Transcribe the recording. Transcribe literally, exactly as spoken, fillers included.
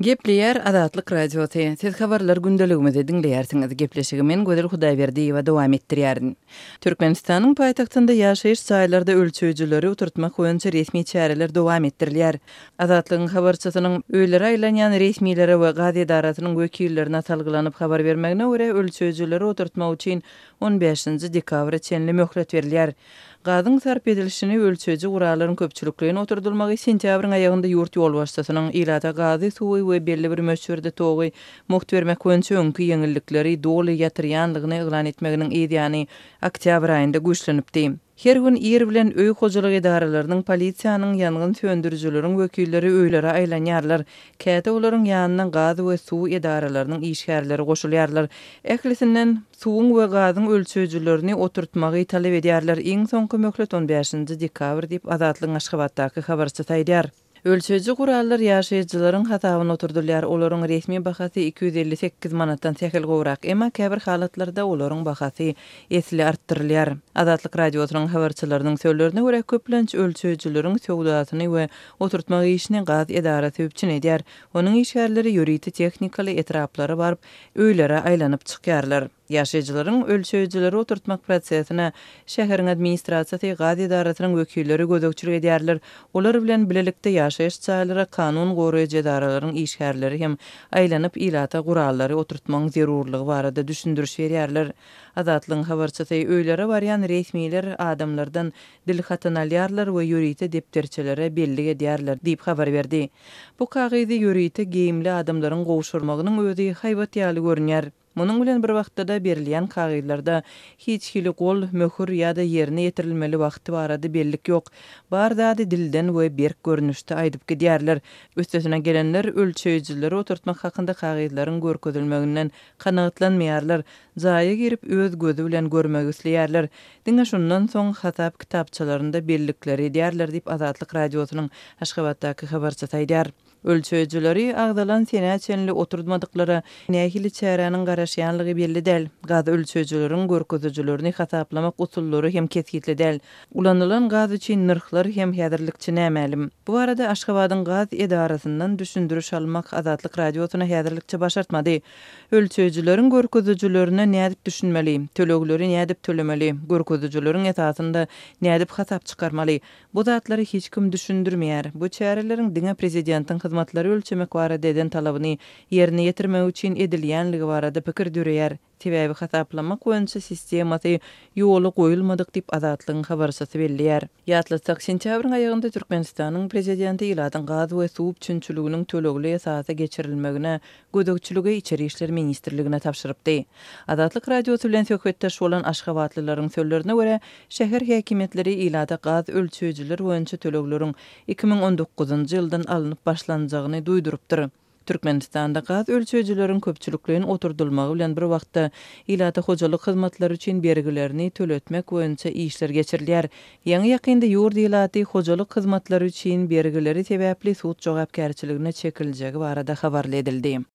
Gepleyer Adatlyk radioty. Siz habarlar gündeligimizi dinleýärsiňiz. Gepleşigimiň Gözel Hudaýberdiýewa dowam etdirýärin. Türkmenistanyň paýtagtynda ýaşaýyş saýlary ölçüjüleri uturtmak boýunça resmi çäreler dowam etdirilýär. Adatlygyň habarçysynyň öýlere aýlanýan resmiýlere we gazy edaratynyň wekillerine salgylanyp habar bermegine görä ölçüjüleri uturtmak üçin on beşinji dekabra çenli möhlet berilýär. Gazyň sarp edilişini ölçüji guralaryň köpçülikligini oturdulmagy sentýabryň aýagynda ýurt ýol başçysynyň ilata gazy suwy we belli bir möçberde togy muht bermek boýunça öňkü ýeňillikleri doly ýatyrýanlygyny eglan etmeginiň edýany oktyabr aýynda güýçlenipdi. Her gün ýer bilen öý hojalyk edaralarynyň polisiýanyň ýangyn söndürjüleriň wekilleri öýlere aýlanýarlar. Käte olaryň ýanyna gazy we suw edaralarynyň işgärleri goşulýarlar. Ählisinden suwuň we gazyň ölçüjülerini oturtmagy talap edýärler. Iň soňky möhlet on beşinji dekabr diýip Adatlygyň Aşgabatdaky habarçy taýdýar. Ölçüji gurallar ýaşaýjylaryň hatabyny oturdylýar. Olaryň resmi bahasy iki yüz elli sekiz manatdan täkel gowrak, emma käbir halatlarda olaryň bahasy esli artdyrylýar. Adatlyk radiosynyň habarçylarynyň söýlerine görä köplenç ölçüjileriň söwdatyny we oturtma işini gaz edarasy öpçün edýär. Onuň işgärleri ýöriti technikaly etraplary barp öýlere aýlanyp çykýarlar. Ýaşaýjylaryň ölçüjileri oturtmak prosesine şäheriň administrasiýasy gaz edarasynyň wekilleri gözegçilik edýärler. Olar bilen bilelikde ýaşaýyş çaýlary kanun goraýjy edaralaryň işgärleri hem aýlanyp ilata gurallary oturtmagyň zerurlygy barada düşündiriş berýärler. Adatlygyň habarçysy öýlere barýan resmiýler adamlardan dilhatan alýarlar we ýöriti depterçilere belli edýärler diýip habar berdi. Bu kagyzy ýöriti geyimli adamlaryň gowşurmagynyň özi haýbat ýaly görünýär. Munyň bilen bir wagtda berilýän kagylarda hiç hili gol, möhür ýa-da ýerine ýetirilmeli wagty barada bellik ýok. Bar zady dilden we berk görnüşde aýdyp gidýärler. Üstesine gelenler ölçüjileri oturtmak hakynda kagylaryň görkezilmeginden kanagatlanmaýarlar. Zaýa girip öz gözü bilen görmek isleýärler. Diňe şundan soň hatap kitapçalarynda bellikleri edýärler diýip Adatlyk radiosynyň Aşgabatdaky habarçy taýdýar. Ölçüjileri agdalan sene çenli oturdmadykları nähili çäräniň garaşýanlygy belli däl. Gaz ölçüjileriň görkezijlerini hasaplamak usullary hem kesgitli däl. Ulanylan gaz üçin nyrhlar hem häzirlikçi nämälim. Bu arada Aşgabatyň gaz edarasyndan düşündiriş almak Adatlyk radiosyna häzirlikçi başartmady. Ölçüjileriň görkezijilerine nädip düşünmeli, tölegleri nädip tölemeli, görkezijileriň esasynda nädip hasap çykarmaly. Bu zatlary hiç kim düşündirmeýär. Bu çäreleriň diňe prezidentiň hyzmatlary ölçemek barada eden talabyny ýerine ýetirmek üçin edilýänligi barada pikir dürýär. Tebäbi hasaplamak boýunça sistemasy ýoly goýulmadyk diýip Adatlygyň habarçysy belliýär. Ýatlasak sentýabryň aýagynda Türkmenistanyň prezidenti Ilatan gaz we suw üçinçiliginiň tölegli esasy geçirilmegine gödökçüligi içeri işler ministrligine tapşyrypdy. Adatlyk radiosy bilen söhbetdeş bolan Aşgabatlylaryň söýlerine görä şäher häkimetleri ilata gaz ölçüjiler boýunça tölegleriň iki ming on dokuzunjy ýyldan alınıp başlanjagyny duýdurypdyr. Türkmenistanda gaz ölçüjileriň köpçülikligini oturdulmagy bilen bir wagtda ilata hojalyk hyzmatlary üçin bergilerini töletmek boýunça işler geçirilýär. Ýa-ni ýakynda ýurt ilaty hojalyk hyzmatlary üçin bergileri sebäpli suwt jogapkärçiligine çekiljegi barada habarly edildi.